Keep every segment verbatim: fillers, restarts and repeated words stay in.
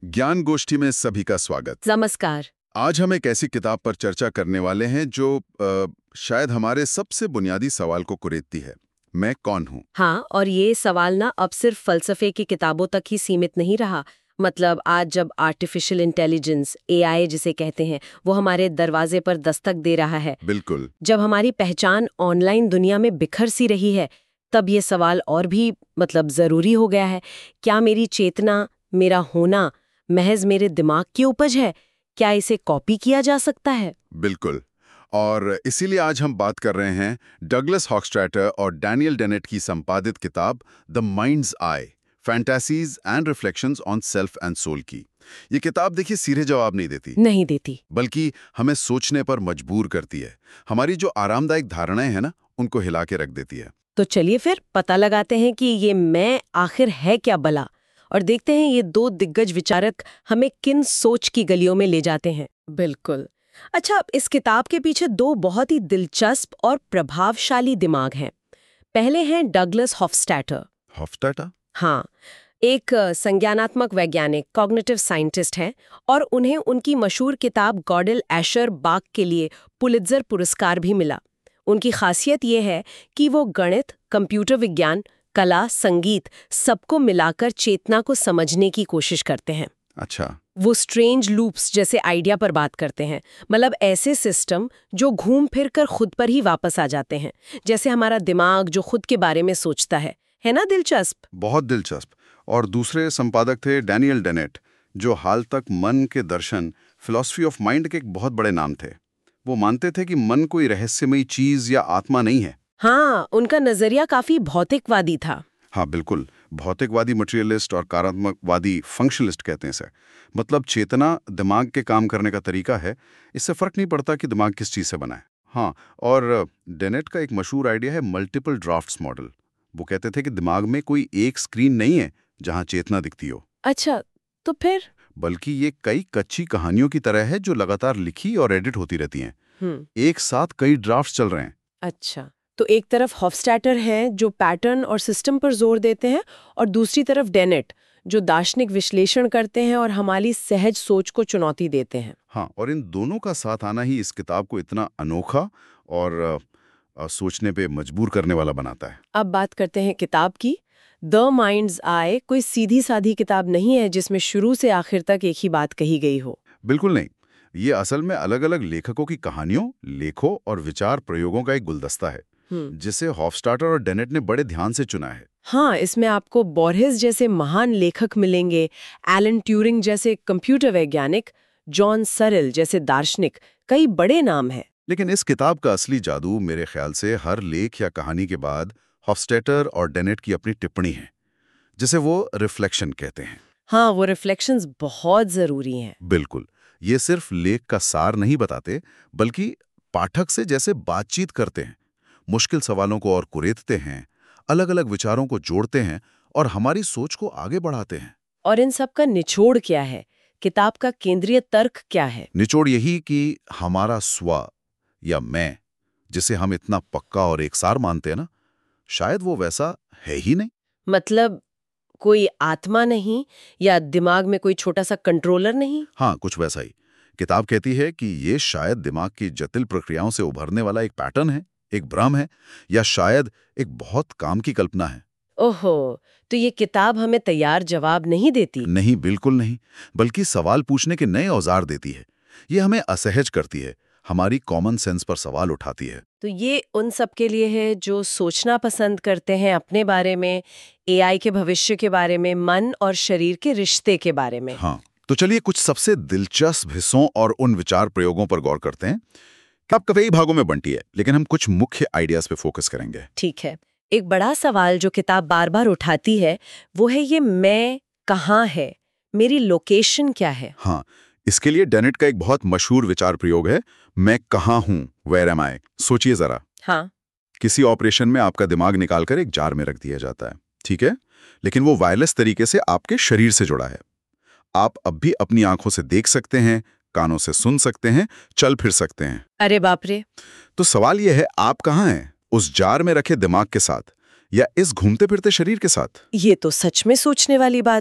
ज्ञान गोष्ठी में सभी का स्वागत। नमस्कार। आज हम एक ऐसी किताब पर चर्चा करने वाले हैं जो आ, शायद हमारे सबसे बुनियादी सवाल को कुरेदती है, मैं कौन हूँ। हाँ, और ये सवाल ना अब सिर्फ फलसफे की किताबों तक ही सीमित नहीं रहा। मतलब आज जब आर्टिफिशियल इंटेलिजेंस ए आई जिसे कहते हैं वो हमारे दरवाजे पर दस्तक दे रहा है, बिल्कुल। जब हमारी पहचान ऑनलाइन दुनिया में बिखर सी रही है, तब ये सवाल और भी मतलब जरूरी हो गया है। क्या मेरी चेतना, मेरा होना महज मेरे दिमाग की उपज है? क्या इसे कॉपी किया जा सकता है? बिल्कुल। और इसीलिए आज हम बात कर रहे हैं डगलस हॉकस्ट्रैटर और डैनियल डेनेट की संपादित किताब the mind's I, fantasies and reflections on self and soul की। ये किताब देखिए सीधे जवाब नहीं देती नहीं देती बल्कि हमें सोचने पर मजबूर करती है। हमारी जो आरामदायक धारणाएं हैं ना, उनको हिला के रख देती है। तो चलिए फिर पता लगाते हैं कि ये मैं आखिर है क्या भला, और देखते हैं ये दो दिग्गज विचारक हमें किन सोच की गलियों में ले जाते हैं। बिल्कुल। अच्छा, इस किताब के पीछे दो बहुत ही दिलचस्प और प्रभावशाली दिमाग हैं। पहले हैं डगलस हॉफस्टैटर। हॉफस्टैटर? हाँ, एक अ, संज्ञानात्मक वैज्ञानिक, कॉग्निटिव साइंटिस्ट हैं, और उन्हें उनकी मशहूर किताब गॉडेल एशर बाग के लिए पुलित्जर पुरस्कार भी मिला। उनकी खासियत ये है कि वो गणित, कंप्यूटर विज्ञान, कला, संगीत सबको मिलाकर चेतना को समझने की कोशिश करते हैं। अच्छा। वो स्ट्रेंज लूप्स जैसे आइडिया पर बात करते हैं, मतलब ऐसे सिस्टम जो घूम फिर कर खुद पर ही वापस आ जाते हैं, जैसे हमारा दिमाग जो खुद के बारे में सोचता है। है ना दिलचस्प? बहुत दिलचस्प। और दूसरे संपादक थे डैनियल डेनेट, जो हाल तक मन के दर्शन, फिलॉसफी ऑफ माइंड के एक बहुत बड़े नाम थे। वो मानते थे कि मन कोई रहस्यमयी चीज या आत्मा नहीं है। हाँ, उनका नजरिया काफी भौतिकवादी था। हाँ बिल्कुल, भौतिकवादी मटेरियलिस्ट और कार्यात्मकवादी फंक्शनलिस्ट कहते हैं इसे। मतलब चेतना दिमाग के काम करने का तरीका है, इससे फर्क नहीं पड़ता कि दिमाग किस चीज से बना है। हाँ, और डेनेट का एक मशहूर आइडिया है मल्टीपल ड्राफ्ट्स मॉडल। वो कहते थे कि दिमाग में कोई एक स्क्रीन नहीं है जहां चेतना दिखती हो। अच्छा, तो फिर? बल्कि ये कई कच्ची कहानियों की तरह है जो लगातार लिखी और एडिट होती रहती हैं। हम्म एक साथ कई ड्राफ्ट्स चल रहे हैं। अच्छा, तो एक तरफ हॉफस्टैटर हैं जो पैटर्न और सिस्टम पर जोर देते हैं, और दूसरी तरफ डेनेट जो दार्शनिक विश्लेषण करते हैं और हमारी सहज सोच को चुनौती देते हैं। हाँ, और इन दोनों का साथ आना ही इस किताब को इतना अनोखा और अ, अ, सोचने पे मजबूर करने वाला बनाता है। अब बात करते हैं किताब की। द माइंड्स आई कोई सीधी साधी किताब नहीं है जिसमें शुरू से आखिर तक एक ही बात कही गई हो। बिल्कुल नहीं। ये असल में अलग-अलग लेखकों की कहानियों, लेखों और विचार प्रयोगों का एक गुलदस्ता है, हम्म जिसे हॉफस्टाटर और डेनेट ने बड़े ध्यान से चुना है। हाँ, इसमें आपको बोरहेस जैसे महान लेखक मिलेंगे, एलन ट्यूरिंग जैसे कंप्यूटर वैज्ञानिक, जॉन सरल जैसे दार्शनिक, कई बड़े नाम हैं। लेकिन इस किताब का असली जादू मेरे ख्याल से हर लेख या कहानी के बाद हॉफस्टैटर और डेनेट की अपनी टिप्पणी है, जिसे वो रिफ्लेक्शन कहते हैं। हाँ, वो रिफ्लेक्शंस बहुत जरूरी हैं। बिल्कुल, ये सिर्फ लेख का सार नहीं बताते, बल्कि पाठक से जैसे बातचीत करते हैं, मुश्किल सवालों को और कुरेदते हैं, अलग-अलग विचारों को जोड़ते हैं और हमारी सोच को आगे बढ़ाते हैं। और इन सब का निचोड़ क्या है? किताब का केंद्रीय तर्क क्या है? निचोड़ यही कि हमारा स्व या मैं, जिसे हम इतना पक्का और एकसार मानते हैं ना, शायद वो वैसा है ही नहीं। मतलब कोई आत्मा नहीं, या दिमाग में कोई छोटा सा कंट्रोलर नहीं? हाँ, कुछ वैसा ही। किताब कहती है कि ये शायद दिमाग की जटिल प्रक्रियाओं से उभरने वाला एक पैटर्न है, एक भ्रम है, या शायद एक बहुत काम की कल्पना है। ओहो, तो ये किताब हमें तैयार जवाब नहीं देती। नहीं, बिल्कुल नहीं, बल्कि सवाल पूछने के नए औजार देती है। ये हमें असहज करती है, हमारी कॉमन सेंस पर सवाल उठाती है। तो ये उन सब के लिए है जो सोचना पसंद करते हैं अपने बारे में, ए आई के भविष्य के बारे में, मन और शरीर के रिश्ते के बारे में। हाँ, तो चलिए कुछ सबसे दिलचस्प हिस्सों और उन विचार प्रयोगों पर गौर करते हैं। किताब कई भागों में बंटी है, लेकिन हम कुछ मुख्य आइडियाज पे फोकस करेंगे। ठीक है। एक बड़ा सवाल जो किताब बार बार उठाती है वो है ये मैं कहाँ है, मेरी लोकेशन क्या है। हाँ, इसके लिए डेनेट का एक बहुत मशहूर विचार प्रयोग है, मैं कहाँ हूँ, वेयर एम आई। सोचिए जरा, हाँ, किसी ऑपरेशन में आपका दिमाग निकालकर एक जार में रख दिया जाता है, ठीक है, लेकिन वो वायरलेस तरीके से आपके शरीर से जुड़ा है। आप अब भी अपनी आंखों से देख सकते हैं, कानों से सुन सकते हैं, चल फिर सकते हैं। अरे बाप रे। तो सवाल यह है, आप कहाँ हैं? उस जार में रखे दिमाग के साथ या इस घूमते फिरते शरीर के साथ? ये तो सच में सोचने वाली बात है।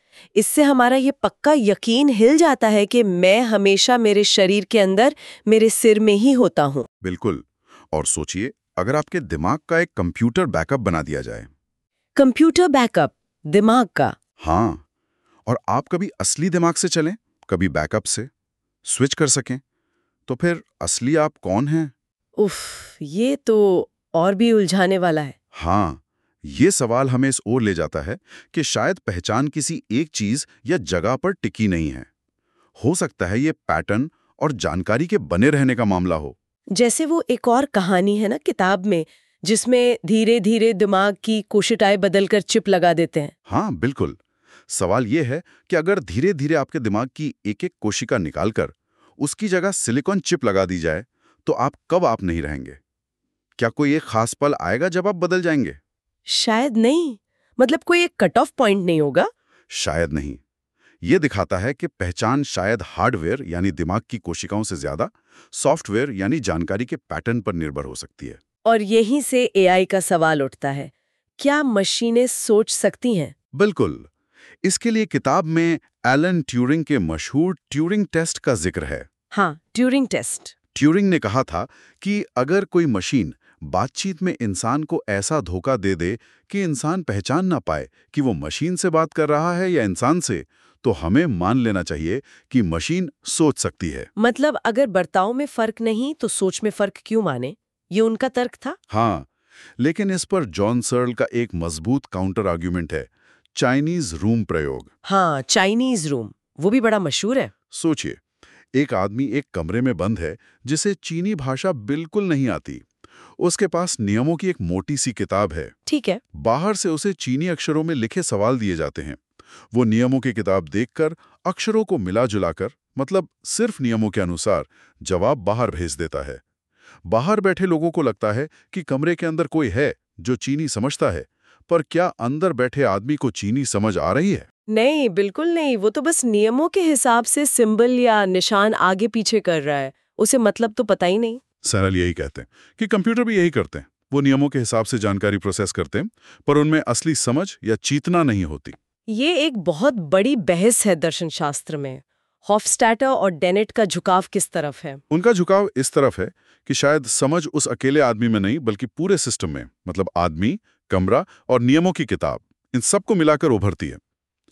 इससे हमारा ये पक्का यकीन हिल जाता है कि मैं हमेशा मेरे शरीर के अंदर मेरे सिर में ही होता हूँ। बिल्कुल। और सोचिए, अगर आपके दिमाग का एक कंप्यूटर बैकअप बना दिया जाए। कंप्यूटर बैकअप दिमाग का? हाँ, और आप कभी असली दिमाग से चलें, कभी बैकअप से स्विच कर सकें, तो फिर असली आप कौन हैं? उफ, ये तो और भी उलझाने वाला है। हाँ, ये सवाल हमें इस ओर ले जाता है कि शायद पहचान किसी एक चीज या जगह पर टिकी नहीं है। हो सकता है ये पैटर्न और जानकारी के बने रहने का मामला हो। जैसे वो एक और कहानी है ना किताब में, जिसमें धीरे धीरे दिमाग की कोशिकाएं बदलकर चिप लगा देते हैं। हाँ, बिल्कुल। सवाल ये है कि अगर धीरे धीरे आपके दिमाग की एक एक कोशिका निकालकर उसकी जगह सिलिकॉन चिप लगा दी जाए, तो आप कब आप नहीं रहेंगे? क्या कोई एक खास पल आएगा जब आप बदल जाएंगे? शायद नहीं। मतलब कोई एक कट ऑफ पॉइंट नहीं होगा? शायद नहीं। ये दिखाता है कि पहचान शायद हार्डवेयर यानी दिमाग की कोशिकाओं से ज्यादा सॉफ्टवेयर यानी जानकारी के पैटर्न पर निर्भर हो सकती है। और यहीं से एआई का सवाल उठता है, क्या मशीनें सोच सकती हैं? बिल्कुल। इसके लिए किताब में एलन ट्यूरिंग के मशहूर ट्यूरिंग टेस्ट का जिक्र है। हाँ, ट्यूरिंग टेस्ट। ट्यूरिंग ने कहा था कि अगर कोई मशीन बातचीत में इंसान को ऐसा धोखा दे दे कि इंसान पहचान ना पाए कि वो मशीन से बात कर रहा है या इंसान से, तो हमें मान लेना चाहिए कि मशीन सोच सकती है। मतलब अगर बर्ताव में फर्क नहीं तो सोच में फर्क क्यों माने? ये उनका तर्क था। हाँ, लेकिन इस पर जॉन सर्ल का एक मजबूत काउंटर आर्ग्यूमेंट है, चाइनीज रूम प्रयोग। हाँ, चाइनीज रूम, वो भी बड़ा मशहूर है। सोचिए, एक आदमी एक कमरे में बंद है जिसे चीनी भाषा बिल्कुल नहीं आती। उसके पास नियमों की एक मोटी सी किताब है। ठीक है। बाहर से उसे चीनी अक्षरों में लिखे सवाल दिए जाते हैं। वो नियमों की किताब देखकर अक्षरों को मिला जुलाकर, मतलब सिर्फ नियमों के अनुसार, जवाब बाहर भेज देता है। बाहर बैठे लोगों को लगता है कि कमरे के अंदर कोई है जो चीनी समझता है, पर क्या अंदर बैठे आदमी को चीनी समझ आ रही है? नहीं, बिल्कुल नहीं। वो तो बस नियमों के हिसाब से सिंबल या निशान आगे पीछे कर रहा है, उसे मतलब तो पता ही नहीं। सरल यही कहते हैं कि कंप्यूटर भी यही करते हैं। वो नियमों के हिसाब से जानकारी प्रोसेस करते हैं, पर उनमें असली समझ या चेतना नहीं होती। ये एक बहुत बड़ी बहस है दर्शन शास्त्र में। हॉफस्टैटर और डेनेट का झुकाव किस तरफ है? उनका झुकाव इस तरफ है कि शायद समझ उस अकेले आदमी में नहीं बल्कि पूरे सिस्टम में, मतलब आदमी, कमरा और नियमों की किताब, इन सबको मिलाकर उभरती है।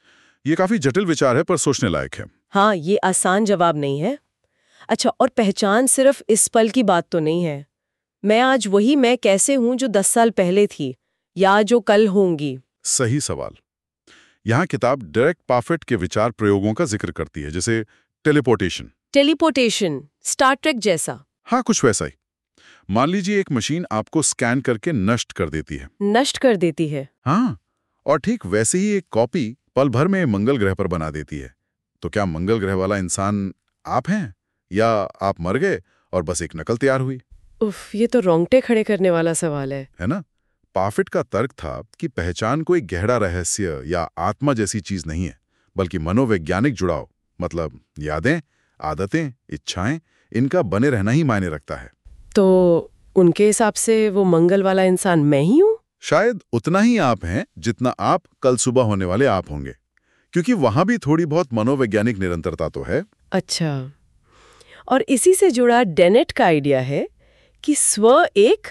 ये काफी जटिल विचार है, पर सोचने लायक है। हाँ, ये आसान जवाब नहीं है। अच्छा, और पहचान सिर्फ इस पल की बात तो नहीं है। मैं आज वही मैं कैसे हूं जो दस साल पहले थी या जो कल होंगी। सही सवाल। यहाँ किताब डायरेक्ट पाफेट के विचार प्रयोगों का जिक्र करती है, जैसे टेलीपोर्टेशन। टेलीपोर्टेशन, स्टार ट्रेक जैसा? हाँ, कुछ वैसा ही। मान लीजिए एक मशीन आपको स्कैन करके नष्ट कर देती है। नष्ट कर देती है? हाँ, और ठीक वैसे ही एक कॉपी पल भर में मंगल ग्रह पर बना देती है। तो क्या मंगल ग्रह वाला इंसान आप हैं, या आप मर गए और बस एक नकल तैयार हुई? उफ, ये तो रोंगटे खड़े करने वाला सवाल है। है ना? पाफेट का तर्क था कि पहचान कोई गहरा रहस्य या आत्मा जैसी चीज नहीं है, बल्कि मनोवैज्ञानिक जुड़ाव, मतलब यादें, आदतें, इच्छाएं, इनका बने रहना ही मायने रखता है। तो उनके हिसाब से वो मंगल वाला इंसान मैं ही हूँ? शायद उतना ही आप हैं जितना आप कल सुबह होने वाले आप होंगे, क्योंकि वहां भी थोड़ी बहुत मनोवैज्ञानिक निरंतरता तो है। अच्छा, और इसी से जुड़ा डेनेट का आइडिया है कि स्व एक,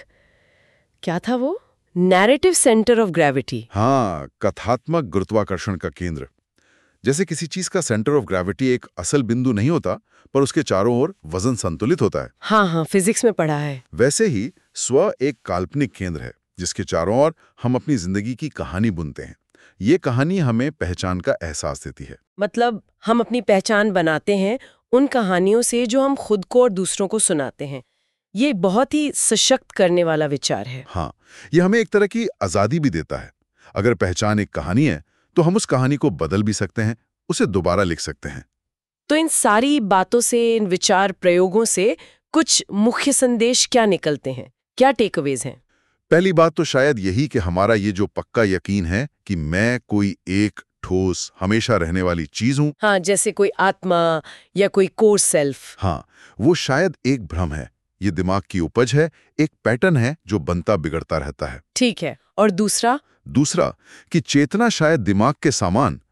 क्या था वो, नैरेटिव सेंटर ऑफ ग्रेविटी। हाँ, कथात्मक गुरुत्वाकर्षण का केंद्र। जैसे किसी चीज का सेंटर ऑफ ग्रेविटी एक असल बिंदु नहीं होता, पर उसके चारों ओर वजन संतुलित होता है। हाँ हाँ, फिजिक्स में पढ़ा है। वैसे ही स्व एक काल्पनिक केंद्र है जिसके चारों ओर हम अपनी जिंदगी की कहानी बुनते हैं। ये कहानी हमें पहचान का एहसास देती है। मतलब हम अपनी पहचान बनाते हैं उन कहानियों से जो हम खुद को और दूसरों को सुनाते हैं। ये बहुत ही सशक्त करने वाला विचार है। हाँ, ये हमें एक तरह की आजादी भी देता है। अगर पहचान एक कहानी है तो हम उस कहानी को बदल भी सकते हैं, उसे दोबारा लिख सकते हैं। तो इन सारी बातों से, इन विचार प्रयोगों से कुछ मुख्य संदेश क्या निकलते हैं? क्या टेकअवेज हैं? पहली बात तो शायद यही कि हमारा ये जो पक्का यकीन है कि मैं कोई एक ठोस, हमेशा रहने वाली चीज हूं। हाँ, जैसे कोई आत्मा या कोई कोर सेल्फ। हाँ, वो शायद एक भ्रम है। ये दिमाग की उपज है, एक पैटर्न है जो बनता बिगड़ता रहता है। ठीक है। और दूसरा? दूसरा कि चेतना शायद दिमाग के सामान,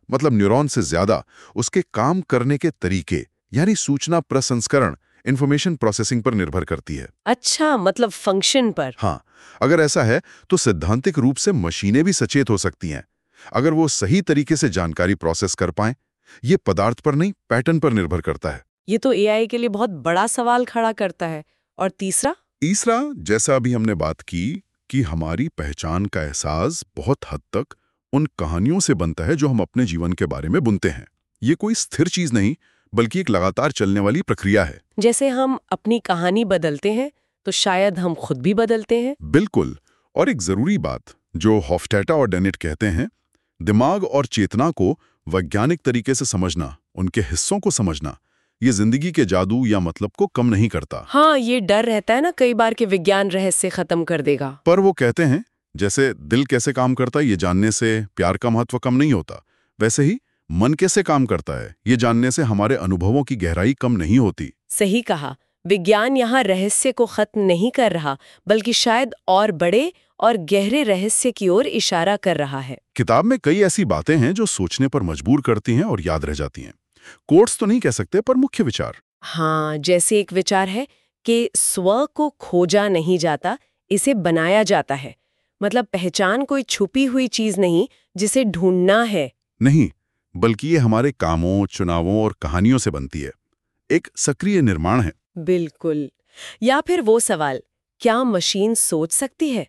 मतलब न्यूरॉन से ज्यादा उसके काम करने के तरीके यानी सूचना प्रसंस्करण, इंफॉर्मेशन प्रोसेसिंग पर निर्भर करती है। अच्छा, मतलब फंक्शन पर। हाँ, अगर ऐसा है तो सैद्धांतिक रूप से मशीनें भी सचेत हो सकती हैं, अगर वो सही तरीके से जानकारी प्रोसेस कर पाएं। ये पदार्थ पर नहीं, पैटर्न पर निर्भर करता है। ये तो एआई के लिए बहुत बड़ा सवाल खड़ा करता है। और तीसरा? तीसरा, जैसा अभी हमने बात की कि हमारी पहचान का एहसास बहुत हद तक उन कहानियों से बनता है जो हम अपने जीवन के बारे में बुनते हैं। ये कोई स्थिर चीज नहीं, बल्कि एक लगातार चलने वाली प्रक्रिया है। जैसे हम अपनी कहानी बदलते हैं तो शायद हम खुद भी बदलते हैं। बिल्कुल। और एक जरूरी बात जो हॉफस्टैटर और डेनेट कहते हैं, दिमाग और चेतना को वैज्ञानिक तरीके से समझना, उनके हिस्सों को समझना, ये जिंदगी के जादू या मतलब को कम नहीं करता। हाँ, ये डर रहता है ना कई बार कि विज्ञान रहस्य खत्म कर देगा। पर वो कहते हैं जैसे दिल कैसे काम करता है ये जानने से प्यार का महत्व कम नहीं होता, वैसे ही मन कैसे काम करता है ये जानने से हमारे अनुभवों की गहराई कम नहीं होती। सही कहा। विज्ञान यहाँ रहस्य को खत्म नहीं कर रहा, बल्कि शायद और बड़े और गहरे रहस्य की ओर इशारा कर रहा है। किताब में कई ऐसी बातें हैं जो सोचने पर मजबूर करती हैं और याद रह जाती हैं। कोट्स तो नहीं कह सकते, पर मुख्य विचार। हाँ, जैसे एक विचार है कि स्व को खोजा नहीं जाता, इसे बनाया जाता है। मतलब पहचान कोई छुपी हुई चीज नहीं जिसे ढूंढना है। नहीं, बल्कि ये हमारे कामों, चुनावों और कहानियों से बनती है। एक सक्रिय निर्माण है। बिल्कुल। या फिर वो सवाल, क्या मशीन सोच सकती है?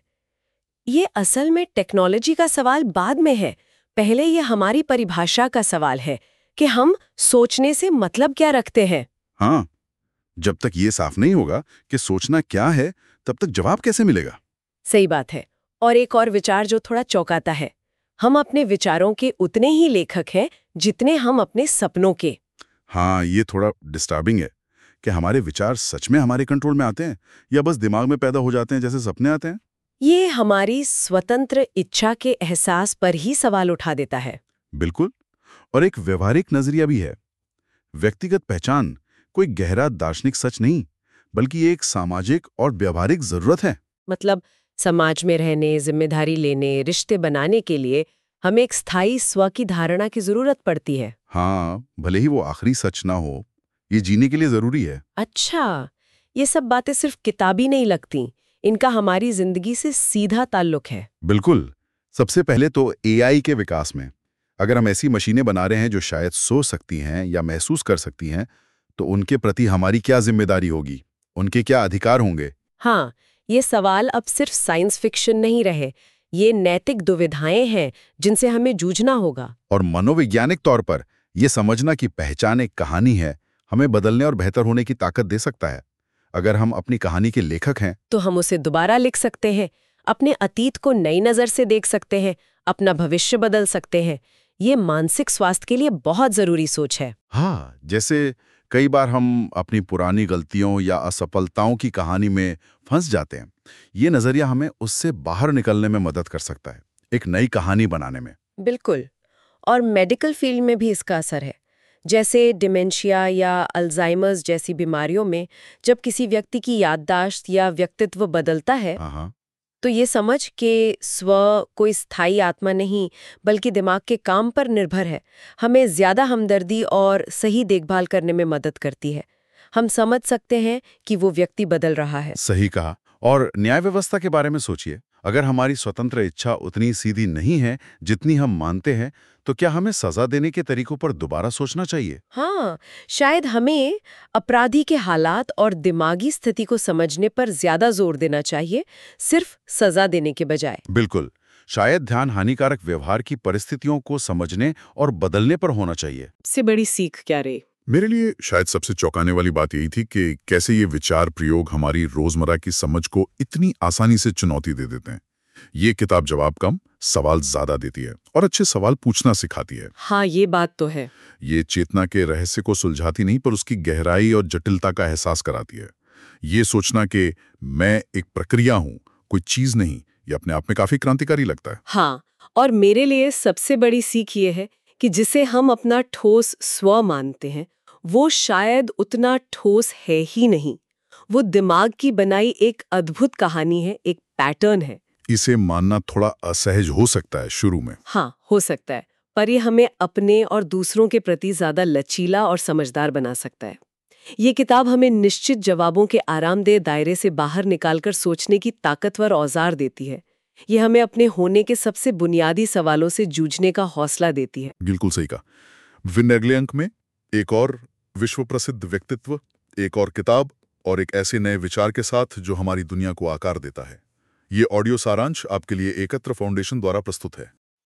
ये असल में टेक्नोलॉजी का सवाल बाद में है। पहले ये हमारी परिभाषा का सवाल है कि हम सोचने से मतलब क्या रखते हैं। हाँ, जब तक ये साफ नहीं होगा कि सोचना क्या है, तब तक जवाब कैसे मिलेगा? सही बात है। और एक और विचार जो थोड़ा चौंकाता है, हम अपने विचारों के उतने ही लेखक हैं जितने हम अपने सपनों के। हाँ, ये थोड़ा डिस्टर्बिंग है कि हमारे विचार सच में हमारे कंट्रोल में आते हैं या बस दिमाग में पैदा हो जाते हैं जैसे सपने आते हैं। ये हमारी स्वतंत्र इच्छा के एहसास पर ही सवाल उठा देता है। बिल्कुल। और एक व्यवहारिक नजरिया भी है। व्यक्तिगत पहचान कोई गहरा दार्शनिक सच नहीं, बल्कि एक सामाजिक और व्यवहारिक जरूरत है। मतलब समाज में रहने, जिम्मेदारी लेने, रिश्ते बनाने के लिए हमें एक स्थायी स्व की धारणा की जरूरत पड़ती है। हाँ, भले ही वो आखिरी सच ना हो, ये जीने के लिए जरूरी है। अच्छा, ये सब बातें सिर्फ किताबी नहीं लगती, इनका हमारी जिंदगी से सीधा ताल्लुक है। बिल्कुल। सबसे पहले तो एआई के विकास में, अगर हम ऐसी मशीनें बना रहे हैं जो शायद सोच सकती हैं या महसूस कर सकती हैं, तो उनके प्रति हमारी क्या जिम्मेदारी होगी, उनके क्या अधिकार होंगे? हाँ, ये सवाल अब सिर्फ साइंस फिक्शन नहीं रहे, ये नैतिक दुविधाएं हैं जिनसे हमें जूझना होगा। और मनोवैज्ञानिक तौर पर यह समझना कि पहचान एक कहानी है, हमें बदलने और बेहतर होने की ताकत दे सकता है। अगर हम अपनी कहानी के लेखक हैं, तो हम उसे दोबारा लिख सकते हैं, अपने अतीत को नई नज़र से देख सकते हैं, अपना भविष्य बदल सकते हैं। ये मानसिक स्वास्थ्य के लिए बहुत जरूरी सोच है। हाँ, जैसे कई बार हम अपनी पुरानी गलतियों या असफलताओं की कहानी में फंस जाते हैं। ये नजरिया हमें उससे बाहर निकलने में मदद कर सकता है, एक नई कहानी बनाने में। बिल्कुल। और मेडिकल फील्ड में भी इसका असर है। जैसे डिमेंशिया या अल्जाइमर्स जैसी बीमारियों में जब किसी व्यक्ति की याददाश्त या व्यक्तित्व बदलता है, हाँ, तो ये समझ कि स्व कोई स्थायी आत्मा नहीं बल्कि दिमाग के काम पर निर्भर है, हमें ज्यादा हमदर्दी और सही देखभाल करने में मदद करती है। हम समझ सकते हैं कि वो व्यक्ति बदल रहा है। सही कहा। और न्याय व्यवस्था के बारे में सोचिए, अगर हमारी स्वतंत्र इच्छा उतनी सीधी नहीं है जितनी हम मानते हैं, तो क्या हमें सजा देने के तरीकों पर दोबारा सोचना चाहिए? हाँ, शायद हमें अपराधी के हालात और दिमागी स्थिति को समझने पर ज्यादा जोर देना चाहिए, सिर्फ सजा देने के बजाय। बिल्कुल। शायद ध्यान हानिकारक व्यवहार की परिस्थितियों को समझने और बदलने पर होना चाहिए। सबसे बड़ी सीख क्या रही? मेरे लिए शायद सबसे चौंकाने वाली बात यही थी कि कैसे ये विचार प्रयोग हमारी रोजमर्रा की समझ को इतनी आसानी से चुनौती दे देते हैं। ये किताब जवाब कम, सवाल ज्यादा देती है और अच्छे सवाल पूछना सिखाती है। हाँ, ये बात तो है। ये चेतना के रहस्य को सुलझाती नहीं, पर उसकी गहराई और जटिलता का एहसास कराती है। ये सोचना कि मैं एक प्रक्रिया हूँ, कोई चीज नहीं, ये अपने आप में काफी क्रांतिकारी लगता है। हाँ, और मेरे लिए सबसे बड़ी सीख ये है कि जिसे हम अपना ठोस स्व मानते हैं, वो शायद उतना ठोस है ही नहीं। वो दिमाग की बनाई एक अद्भुत कहानी है, एक पैटर्न है। इसे मानना थोड़ा असहज हो सकता है शुरू में। हाँ, हो सकता है, पर ये हमें अपने और दूसरों के प्रति ज्यादा लचीला और समझदार बना सकता है। ये किताब हमें निश्चित जवाबों के आरामदेह दायरे से बाहर निकालकर सोचने की ताकतवर औजार देती है। ये हमें अपने होने के सबसे बुनियादी सवालों से जूझने का हौसला देती है। बिल्कुल सही कहा। विन अगले अंक में एक और विश्व प्रसिद्ध व्यक्तित्व, एक और किताब और एक ऐसे नए विचार के साथ जो हमारी दुनिया को आकार देता है। ये ऑडियो सारांश आपके लिए एकत्र फाउंडेशन द्वारा प्रस्तुत है।